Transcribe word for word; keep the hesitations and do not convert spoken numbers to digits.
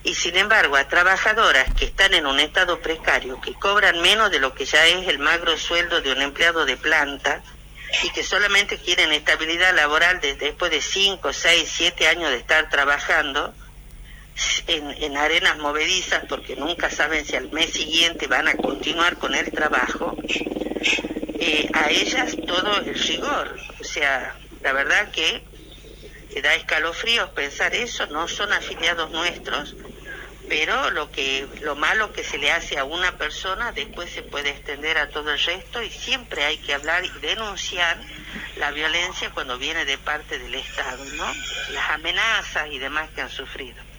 Y sin embargo, a trabajadoras que están en un estado precario, que cobran menos de lo que ya es el magro sueldo de un empleado de planta, y que solamente quieren estabilidad laboral de, después de cinco, seis, siete años de estar trabajando en, en arenas movedizas, porque nunca saben si al mes siguiente van a continuar con el trabajo, eh, a ellas todo el rigor. O sea, la verdad que da escalofríos pensar eso. No son afiliados nuestros, pero lo que lo malo que se le hace a una persona después se puede extender a todo el resto, y siempre hay que hablar y denunciar la violencia cuando viene de parte del Estado, ¿no? Las amenazas y demás que han sufrido.